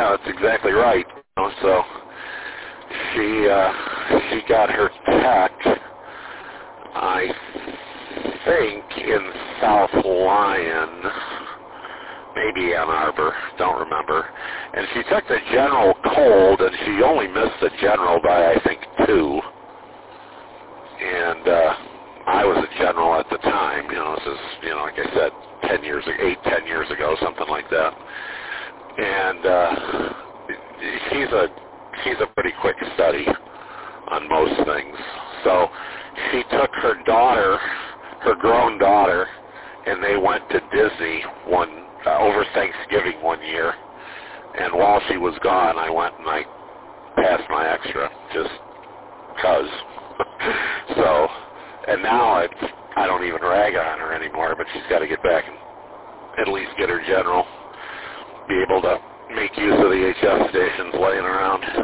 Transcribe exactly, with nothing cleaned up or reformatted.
Yeah, that's exactly right. You know, so she uh, she got her tech, I think, in South Lyon, maybe Ann Arbor, don't remember. And she took the general cold, and she only missed the general by, I think, two. And uh, I was a general at the time. You know, this is, you know, like I said, ten years, eight, ten years ago, something like that. And uh, she's a she's a pretty quick study on most things. So she took her daughter, her grown daughter, and they went to Disney one uh, over Thanksgiving one year. And while she was gone, I went and I passed my extra, just cause. So, and now it's, I don't even rag on her anymore, but she's got to get back and at least get her general, be able to make use of the H F stations laying around.